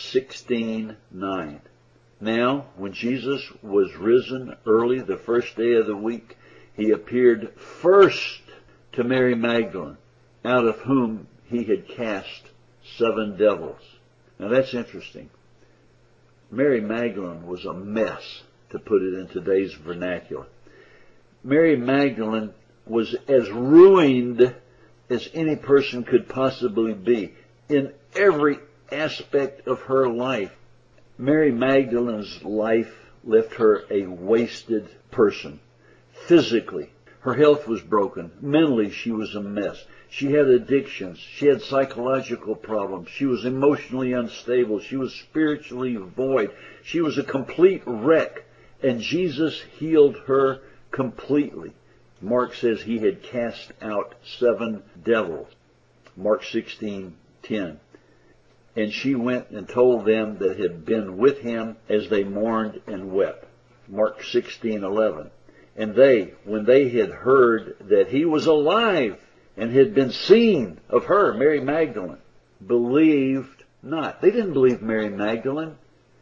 16:9. "Now, when Jesus was risen early the first day of the week, he appeared first to Mary Magdalene, out of whom he had cast 7 devils." Now that's interesting. Mary Magdalene was a mess, to put it in today's vernacular. Mary Magdalene was as ruined as any person could possibly be in every aspect of her life. Mary Magdalene's life left her a wasted person. Physically, her health was broken. Mentally, she was a mess. She had addictions. She had psychological problems. She was emotionally unstable. She was spiritually void. She was a complete wreck. And Jesus healed her completely. Mark says he had cast out 7 devils. Mark 16:10. And she went and told them that had been with him as they mourned and wept. Mark 16:11. And they, when they had heard that he was alive and had been seen of her, Mary Magdalene, believed not. They didn't believe Mary Magdalene.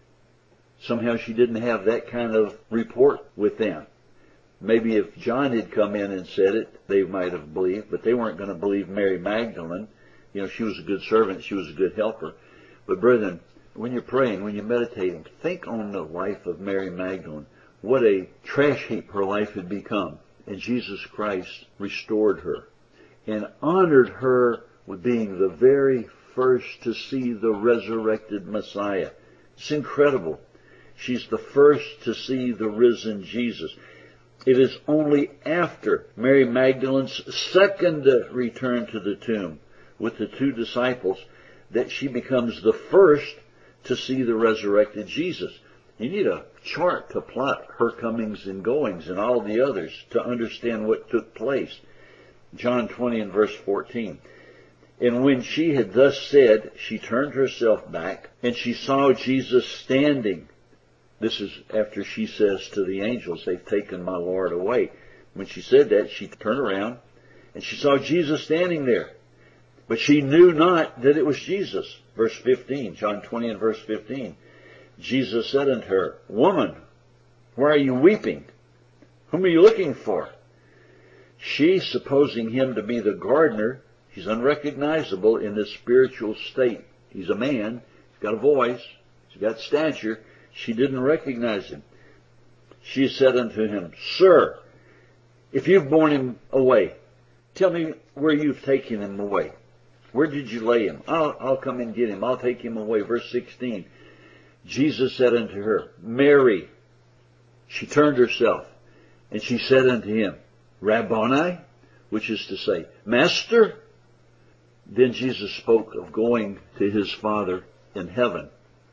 Somehow she didn't have that kind of report with them. Maybe if John had come in and said it, they might have believed, but they weren't going to believe Mary Magdalene. You know, she was a good servant, she was a good helper. But brethren, when you're praying, when you're meditating, think on the life of Mary Magdalene. What a trash heap her life had become. And Jesus Christ restored her and honored her with being the very first to see the resurrected Messiah. It's incredible. She's the first to see the risen Jesus. It is only after Mary Magdalene's second return to the tomb with the 2 disciples that she becomes the first to see the resurrected Jesus. You need a chart to plot her comings and goings and all the others to understand what took place. John 20 and verse 14. And when she had thus said, she turned herself back, and she saw Jesus standing. This is after she says to the angels, they've taken my Lord away. When she said that, she turned around, and she saw Jesus standing there. But she knew not that it was Jesus. Verse 15, John 20 and verse 15. Jesus said unto her, Woman, why are you weeping? Whom are you looking for? She, supposing him to be the gardener, he's unrecognizable in this spiritual state. He's a man, he's got a voice, he's got stature. She didn't recognize him. She said unto him, Sir, if you've borne him away, tell me where you've taken him away. Where did you lay him? I'll come and get him. I'll take him away. Verse 16. Jesus said unto her, Mary. She turned herself, and she said unto him, Rabboni, which is to say, Master. Then Jesus spoke of going to his Father in heaven.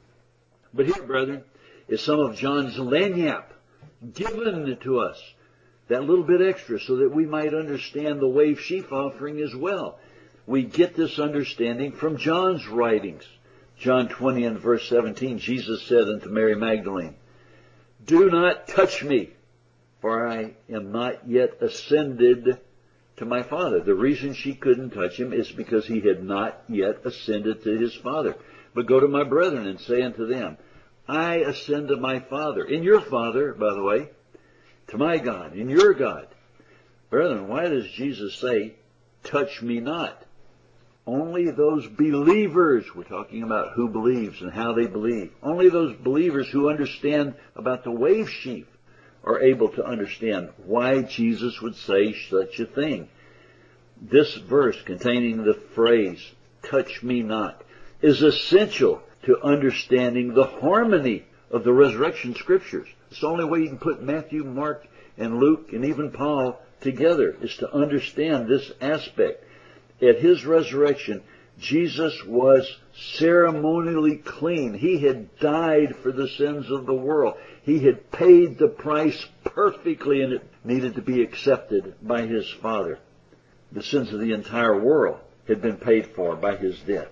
But here, brethren, is some of John's lagniappe given to us, that little bit extra, so that we might understand the wave sheaf offering as well. We get this understanding from John's writings. John 20 and verse 17, Jesus said unto Mary Magdalene, Do not touch me, for I am not yet ascended to my Father. The reason she couldn't touch him is because he had not yet ascended to his Father. But go to my brethren and say unto them, I ascend to my Father, and your Father, by the way, to my God, and your God. Brethren, why does Jesus say, touch me not? Only those believers, we're talking about who believes and how they believe, only those believers who understand about the wave sheaf are able to understand why Jesus would say such a thing. This verse containing the phrase, touch me not, is essential to understanding the harmony of the resurrection scriptures. It's the only way you can put Matthew, Mark, and Luke, and even Paul together, is to understand this aspect. At his resurrection, Jesus was ceremonially clean. He had died for the sins of the world. He had paid the price perfectly, and it needed to be accepted by his Father. The sins of the entire world had been paid for by his death.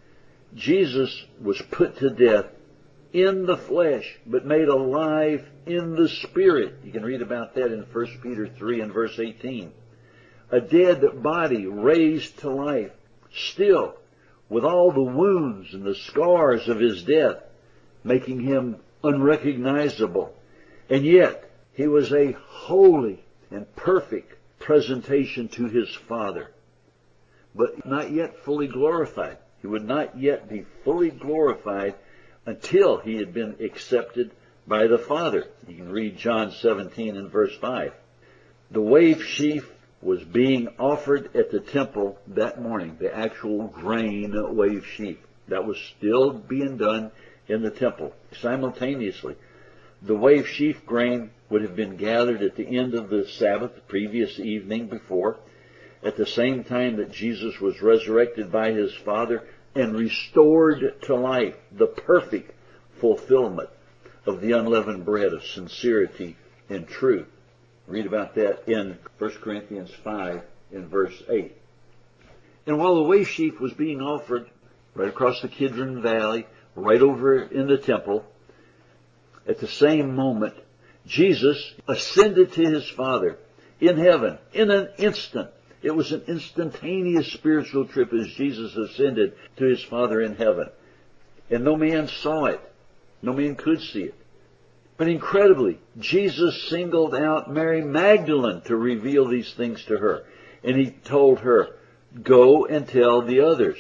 Jesus was put to death in the flesh, but made alive in the Spirit. You can read about that in 1 Peter 3 and verse 18. A dead body raised to life, still with all the wounds and the scars of his death, making him unrecognizable. And yet, he was a holy and perfect presentation to his Father, but not yet fully glorified. He would not yet be fully glorified until he had been accepted by the Father. You can read John 17 and verse 5. The wave sheaf was being offered at the temple that morning, the actual grain wave sheaf. That was still being done in the temple. Simultaneously, the wave sheaf grain would have been gathered at the end of the Sabbath, the previous evening before, at the same time that Jesus was resurrected by his Father and restored to life, the perfect fulfillment of the unleavened bread of sincerity and truth. Read about that in 1 Corinthians 5 in verse 8. And while the way sheaf was being offered right across the Kidron Valley, right over in the temple, at the same moment, Jesus ascended to his Father in heaven in an instant. It was an instantaneous spiritual trip as Jesus ascended to his Father in heaven. And no man saw it. No man could see it. But incredibly, Jesus singled out Mary Magdalene to reveal these things to her. And he told her, go and tell the others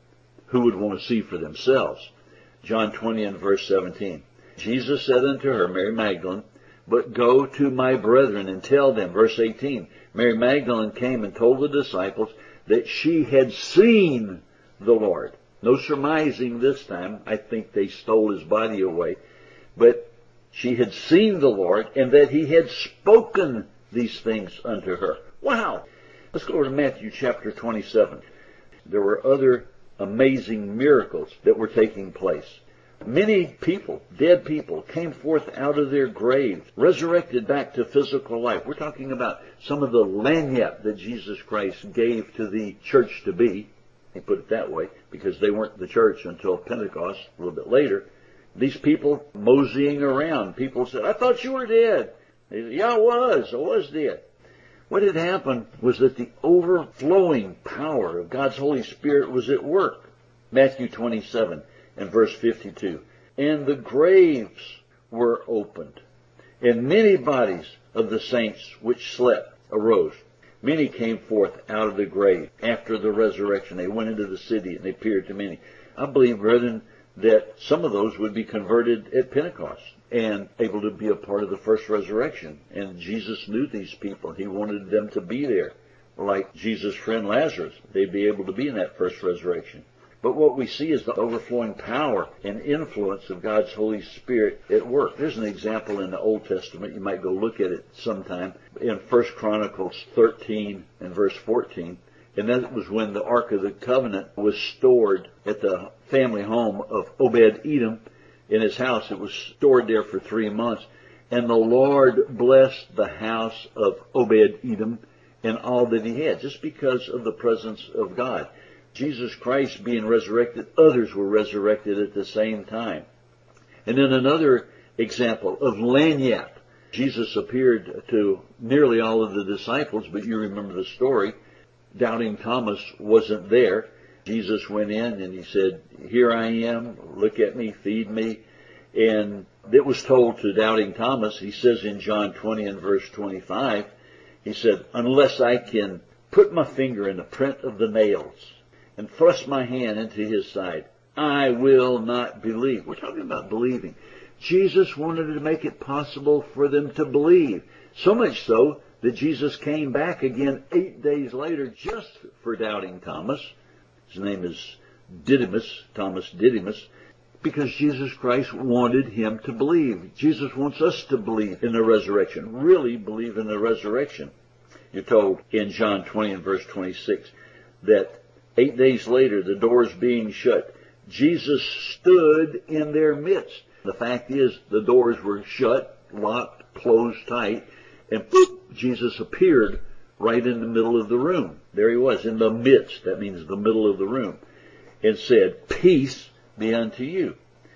who would want to see for themselves. John 20 and verse 17. Jesus said unto her, Mary Magdalene, but go to my brethren and tell them. Verse 18. Mary Magdalene came and told the disciples that she had seen the Lord. No surmising this time. I think they stole his body away. But she had seen the Lord and that he had spoken these things unto her. Wow! Let's go to Matthew chapter 27. There were other amazing miracles that were taking place. Many people, dead people, came forth out of their graves, resurrected back to physical life. We're talking about some of the lanyap that Jesus Christ gave to the church to be. He put it that way, because they weren't the church until Pentecost, a little bit later. These people moseying around, people said, I thought you were dead. They said, yeah, I was dead. What had happened was that the overflowing power of God's Holy Spirit was at work. Matthew 27 and verse 52. And the graves were opened, and many bodies of the saints which slept arose. Many came forth out of the grave after the resurrection. They went into the city and they appeared to many. I believe, brethren, that some of those would be converted at Pentecost and able to be a part of the first resurrection. And Jesus knew these people. He wanted them to be there. Like Jesus' friend Lazarus, they'd be able to be in that first resurrection. But what we see is the overflowing power and influence of God's Holy Spirit at work. There's an example in the Old Testament. You might go look at it sometime. In 1 Chronicles 13 and verse 14. And that was when the Ark of the Covenant was stored at the family home of Obed-Edom in his house. It was stored there for 3 months. And the Lord blessed the house of Obed-Edom and all that he had, just because of the presence of God. Jesus Christ being resurrected, others were resurrected at the same time. And then another example of lanyap. Jesus appeared to nearly all of the disciples, but you remember the story. Doubting Thomas wasn't there. Jesus went in and he said, here I am, look at me, feed me. And it was told to Doubting Thomas, he says in John 20 and verse 25, he said, unless I can put my finger in the print of the nails and thrust my hand into his side, I will not believe. We're talking about believing. Jesus wanted to make it possible for them to believe. So much so that Jesus came back again 8 days later just for Doubting Thomas. His name is Didymus, Thomas Didymus, because Jesus Christ wanted him to believe. Jesus wants us to believe in the resurrection, really believe in the resurrection. You're told in John 20 and verse 26 that 8 days later, the doors being shut, Jesus stood in their midst. The fact is, the doors were shut, locked, closed tight, and poof, Jesus appeared right in the middle of the room. There he was, in the midst. That means the middle of the room. And said, peace be unto you.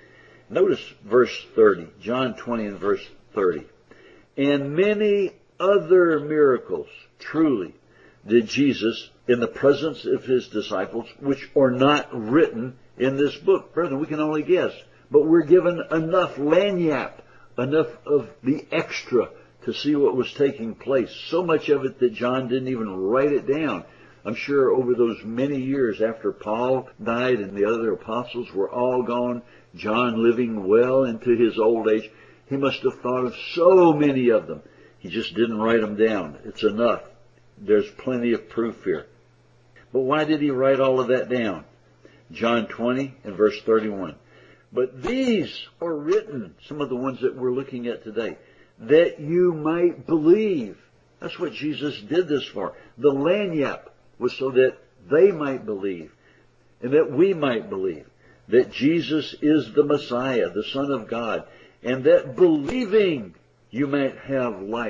Notice verse 30, John 20 and verse 30. And many other miracles, truly, did Jesus in the presence of his disciples, which are not written in this book. Brethren, we can only guess. But we're given enough lanyap, enough of the extra to see what was taking place. So much of it that John didn't even write it down. I'm sure over those many years after Paul died and the other apostles were all gone, John living well into his old age, he must have thought of so many of them. He just didn't write them down. It's enough. There's plenty of proof here. But why did he write all of that down? John 20 and verse 31. But these are written, some of the ones that we're looking at today, that you might believe. That's what Jesus did this for. The lanyap was so that they might believe and that we might believe that Jesus is the Messiah, the Son of God, and that believing you might have life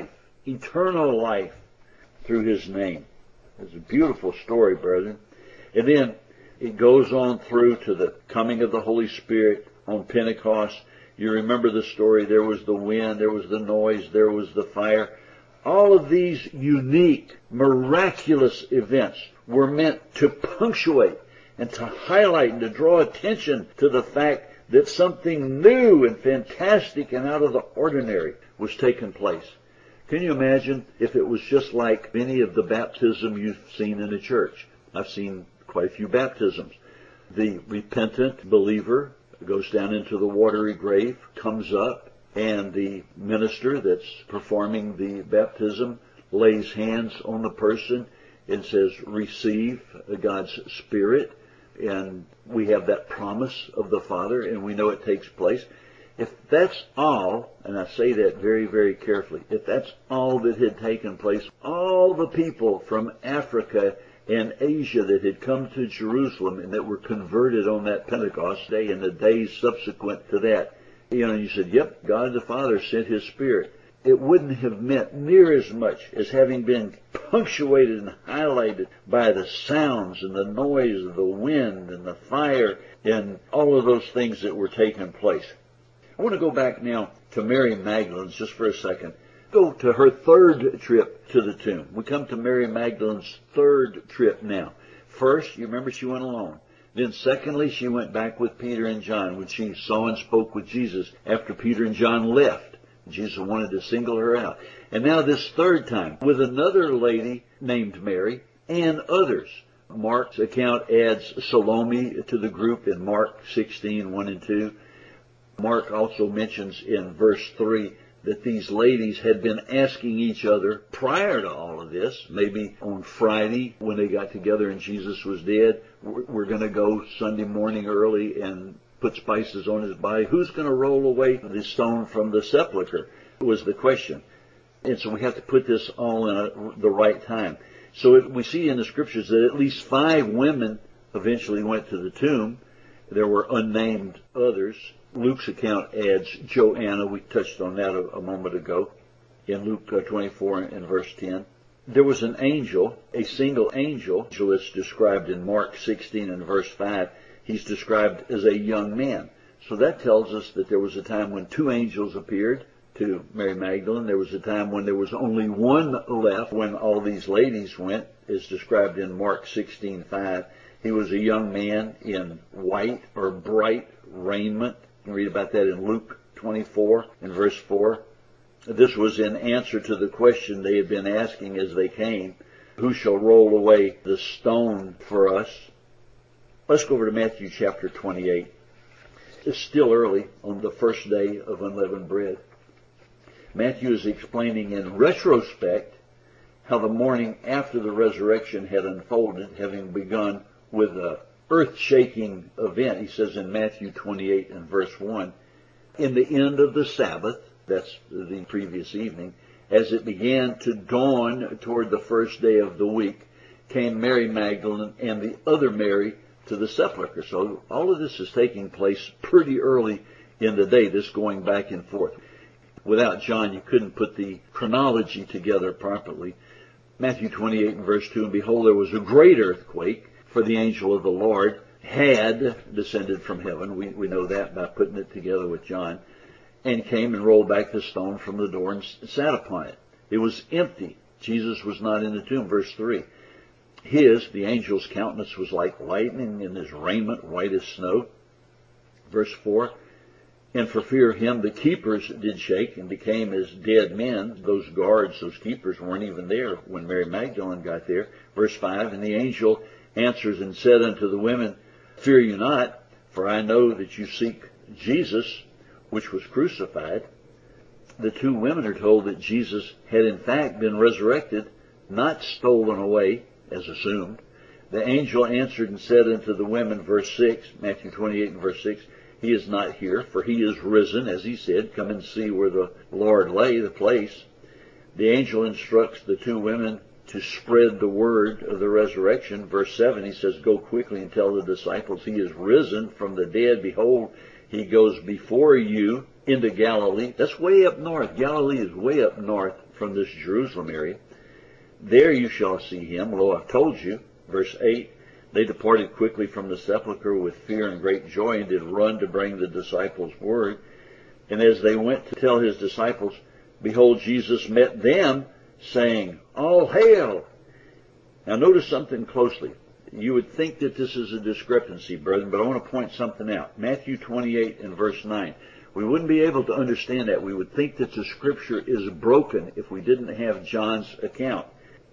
eternal life through his name. It's a beautiful story, brethren. And then it goes on through to the coming of the Holy Spirit on Pentecost. You remember the story. There was the wind, there was the noise, there was the fire. All of these unique, miraculous events were meant to punctuate and to highlight and to draw attention to the fact that something new and fantastic and out of the ordinary was taking place. Can you imagine if it was just like any of the baptism you've seen in a church? I've seen quite a few baptisms. The repentant believer goes down into the watery grave, comes up, and the minister that's performing the baptism lays hands on the person and says, receive God's Spirit. And we have that promise of the Father, and we know it takes place. If that's all, and I say that very, very carefully, if that's all that had taken place, all the people from Africa and Asia that had come to Jerusalem and that were converted on that Pentecost day and the days subsequent to that, you said, yep, God the Father sent His Spirit. It wouldn't have meant near as much as having been punctuated and highlighted by the sounds and the noise of the wind and the fire and all of those things that were taking place. I want to go back now to Mary Magdalene just for a second. Go to her third trip to the tomb. We come to Mary Magdalene's third trip now. First, you remember she went alone. Then secondly, she went back with Peter and John when she saw and spoke with Jesus after Peter and John left. Jesus wanted to single her out. And now this third time with another lady named Mary and others. Mark's account adds Salome to the group in Mark 16, 1 and 2. Mark also mentions in verse 3 that these ladies had been asking each other prior to all of this, maybe on Friday when they got together and Jesus was dead, we're going to go Sunday morning early and put spices on his body. Who's going to roll away the stone from the sepulcher was the question. And so we have to put this all in the right time. So we see in the scriptures that at least 5 women eventually went to the tomb. There were unnamed others. Luke's account adds Joanna. We touched on that a moment ago in Luke 24 and verse 10. There was an angel, a single angel that's described in Mark 16 and verse 5. He's described as a young man. So that tells us that there was a time when 2 angels appeared to Mary Magdalene. There was a time when there was only one left when all these ladies went, as described in Mark 16:5. He was a young man in white or bright raiment. You can read about that in Luke 24 and verse 4. This was in answer to the question they had been asking as they came, who shall roll away the stone for us? Let's go over to Matthew chapter 28. It's still early on the first day of unleavened bread. Matthew is explaining in retrospect how the morning after the resurrection had unfolded, having begun with an earth-shaking event. He says in Matthew 28 and verse 1, in the end of the Sabbath, that's the previous evening, as it began to dawn toward the first day of the week, came Mary Magdalene and the other Mary to the sepulchre. So all of this is taking place pretty early in the day, this going back and forth. Without John, you couldn't put the chronology together properly. Matthew 28 and verse 2, and behold, there was a great earthquake, for the angel of the Lord had descended from heaven. We know that by putting it together with John, and came and rolled back the stone from the door and sat upon it. It was empty. Jesus was not in the tomb. Verse 3. The angel's countenance was like lightning, and his raiment white as snow. Verse 4. And for fear of him, the keepers did shake and became as dead men. Those guards, those keepers weren't even there when Mary Magdalene got there. Verse 5. And the angel answers and said unto the women, fear you not, for I know that you seek Jesus, which was crucified. The 2 women are told that Jesus had in fact been resurrected, not stolen away, as assumed. The angel answered and said unto the women, verse 6, Matthew 28 and verse 6, he is not here, for he is risen, as he said. Come and see where the Lord lay, the place. The angel instructs the 2 women to spread the word of the resurrection. Verse 7, he says, go quickly and tell the disciples he is risen from the dead. Behold, he goes before you into Galilee. That's way up north. Galilee is way up north from this Jerusalem area. There you shall see him. Lo, I've told you. Verse 8, they departed quickly from the sepulchre with fear and great joy, and did run to bring the disciples word. And as they went to tell his disciples, behold, Jesus met them, saying, All hail! Now notice something closely. You would think that this is a discrepancy, brethren, but I want to point something out. Matthew 28 and verse 9. We wouldn't be able to understand that. We would think that the scripture is broken if we didn't have John's account.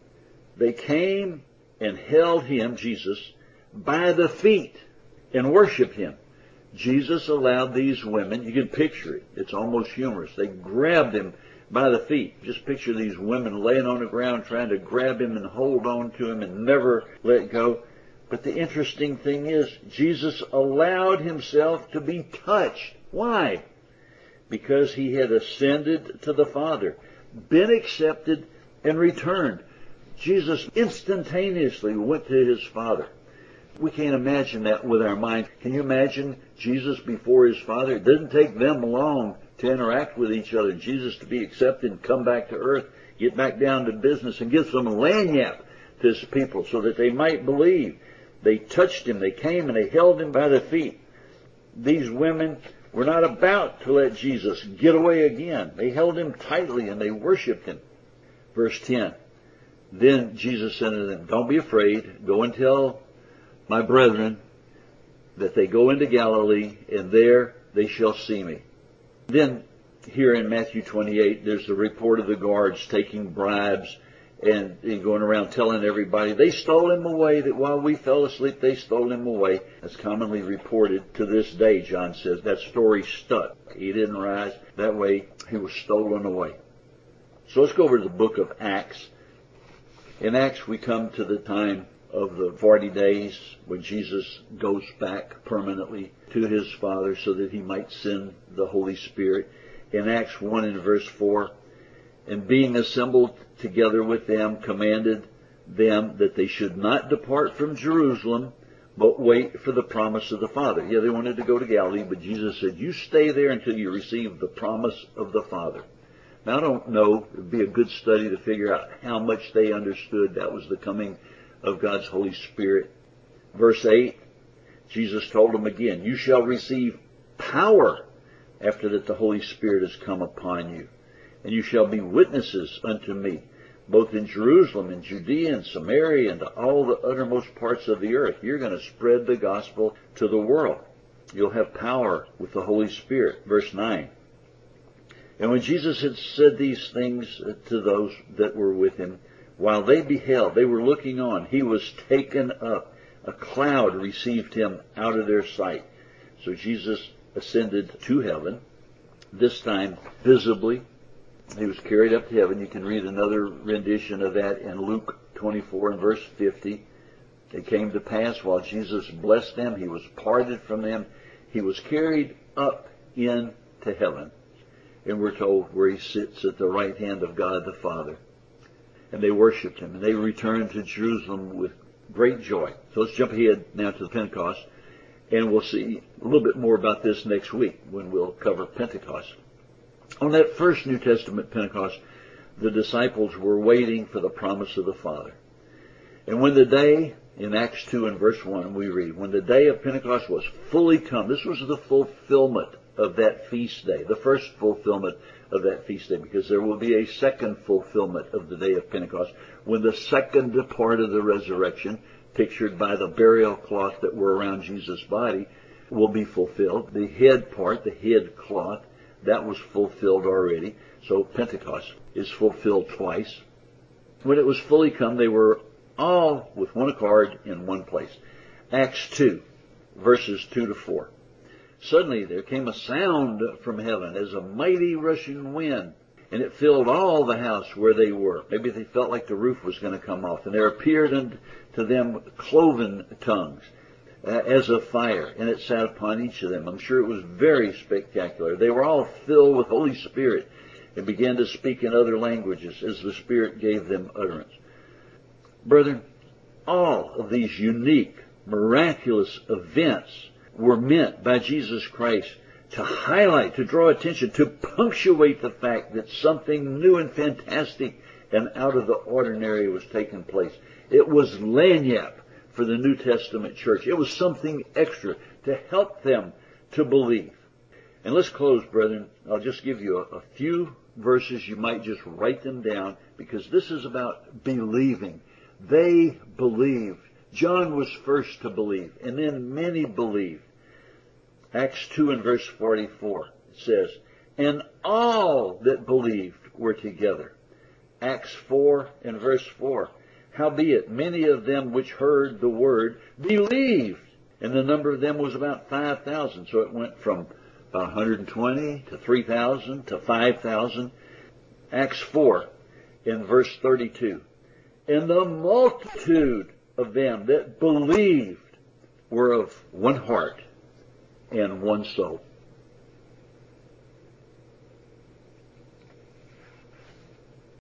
They came and held him, Jesus, by the feet and worshiped him. Jesus allowed these women, you can picture it, it's almost humorous. They grabbed him by the feet. Just picture these women laying on the ground trying to grab him and hold on to him and never let go. But the interesting thing is, Jesus allowed himself to be touched. Why? Because he had ascended to the Father, been accepted, and returned. Jesus instantaneously went to his Father. We can't imagine that with our mind. Can you imagine Jesus before his Father? It didn't take them long to interact with each other. Jesus to be accepted and come back to earth, get back down to business and give some lagniappe to his people so that they might believe. They touched him, they came and they held him by the feet. These women were not about to let Jesus get away again. They held him tightly and they worshiped him. Verse 10, then Jesus said to them, don't be afraid, go and tell my brethren that they go into Galilee, and there they shall see me. Then here in Matthew 28, there's the report of the guards taking bribes and going around telling everybody they stole him away, that while we fell asleep, they stole him away. That's commonly reported to this day, John says. That story stuck. He didn't rise. That way, he was stolen away. So let's go over to the book of Acts. In Acts, we come to the time of the 40 days when Jesus goes back permanently to his Father so that he might send the Holy Spirit. In Acts 1 and verse 4, and being assembled together with them, commanded them that they should not depart from Jerusalem, but wait for the promise of the Father. Yeah, they wanted to go to Galilee, but Jesus said, you stay there until you receive the promise of the Father. Now, I don't know, it would be a good study to figure out how much they understood that was the coming of God's Holy Spirit. Verse 8, Jesus told them again, you shall receive power after that the Holy Spirit has come upon you. And you shall be witnesses unto me, both in Jerusalem and Judea and Samaria and to all the uttermost parts of the earth. You're going to spread the gospel to the world. You'll have power with the Holy Spirit. Verse 9. And when Jesus had said these things to those that were with him, while they beheld, they were looking on, he was taken up. A cloud received him out of their sight. So Jesus ascended to heaven, this time visibly. He was carried up to heaven. You can read another rendition of that in Luke 24 and verse 50. It came to pass while Jesus blessed them, he was parted from them. He was carried up into heaven. And we're told where he sits at the right hand of God the Father. And they worshiped him. And they returned to Jerusalem with great joy. So let's jump ahead now to the Pentecost. And we'll see a little bit more about this next week when we'll cover Pentecost. On that first New Testament Pentecost, the disciples were waiting for the promise of the Father. And when the day, in Acts 2 and verse 1, we read, when the day of Pentecost was fully come, this was the fulfillment of that feast day, the first fulfillment of that feast day, because there will be a second fulfillment of the day of Pentecost, when the second part of the resurrection, pictured by the burial cloth that were around Jesus' body, will be fulfilled. The head part, the head cloth, that was fulfilled already. So Pentecost is fulfilled twice. When it was fully come, they were all with one accord in one place. Acts 2, verses 2 to 4. Suddenly there came a sound from heaven as a mighty rushing wind, and it filled all the house where they were. Maybe they felt like the roof was going to come off. And there appeared unto them cloven tongues, as of fire, and it sat upon each of them. I'm sure it was very spectacular. They were all filled with Holy Spirit and began to speak in other languages as the Spirit gave them utterance. Brethren, all of these unique, miraculous events were meant by Jesus Christ to highlight, to draw attention, to punctuate the fact that something new and fantastic and out of the ordinary was taking place. It was lagniappe for the New Testament church. It was something extra to help them to believe. And let's close, brethren. I'll just give you a few verses. You might just write them down, because this is about believing. They believed. John was first to believe, and then many believed. Acts 2 and verse 44, it says, and all that believed were together. Acts 4 and verse 4, howbeit many of them which heard the word believed, and the number of them was about 5,000. So it went from about 120 to 3,000 to 5,000. Acts 4 in verse 32, and the multitude of them that believed were of one heart and one soul.